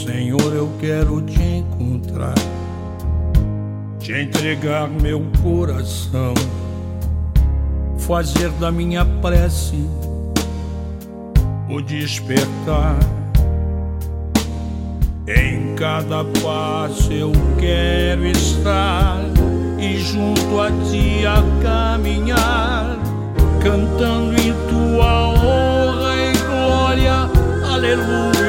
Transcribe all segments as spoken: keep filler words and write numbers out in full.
Senhor, eu quero te encontrar, te entregar meu coração, fazer da minha prece o despertar. Em cada passo eu quero estar e junto a ti a caminhar, cantando em tua honra e glória. Aleluia.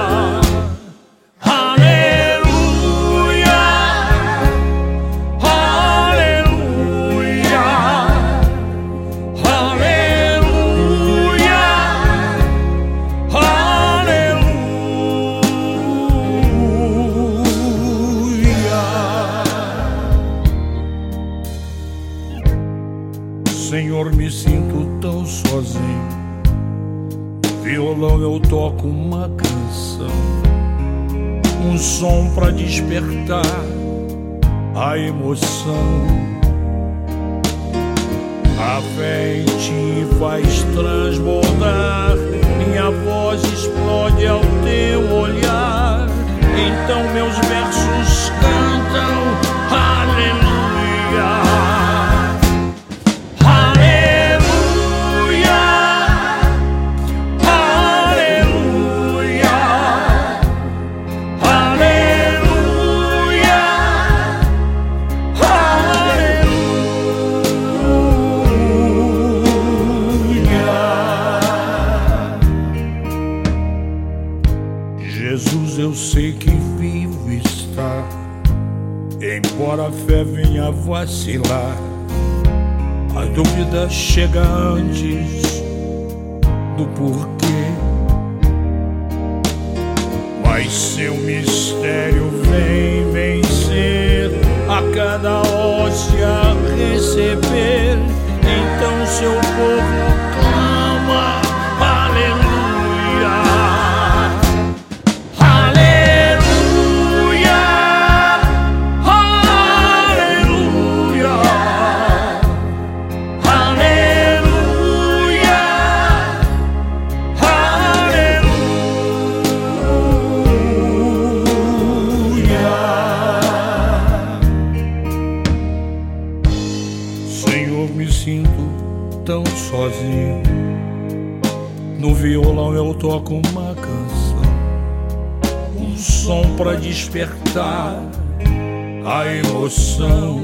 Senhor, me sinto tão sozinho. No violão eu toco uma canção, um som pra despertar a emoção. A fé em ti faz transbordar, minha voz explode ao teu olhar. Então meus versos cantam aleluia. Jesus, eu sei que vivo está, embora a fé venha vacilar. A dúvida chega antes do porquê, mas seu mistério vem vencer a cada hoste a receber. Então seu povo clama aleluia. Senhor, me sinto tão sozinho. No violão eu toco uma canção, um som pra despertar a emoção.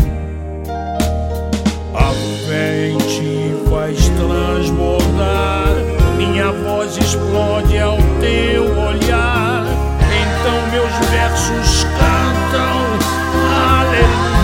A fé em ti faz transbordar, minha voz explode ao teu olhar. Então meus versos cantam aleluia.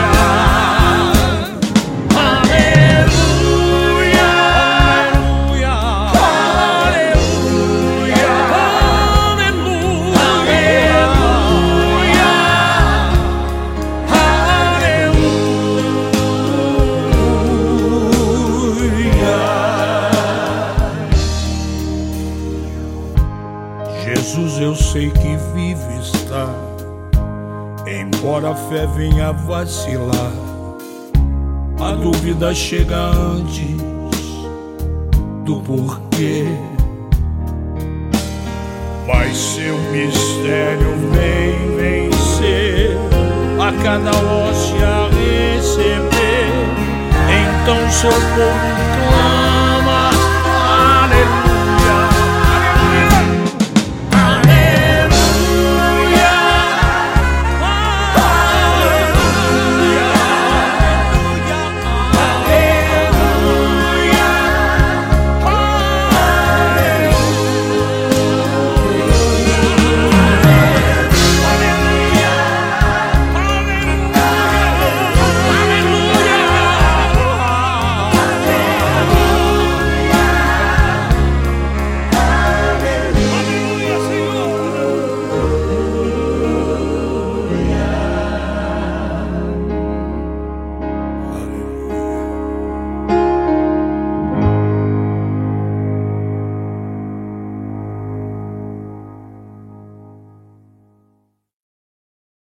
Jesus, eu sei que vive está, embora a fé venha vacilar. A dúvida chega antes do porquê, mas seu mistério vem vencer a cada hoste a receber. Então seu povo clama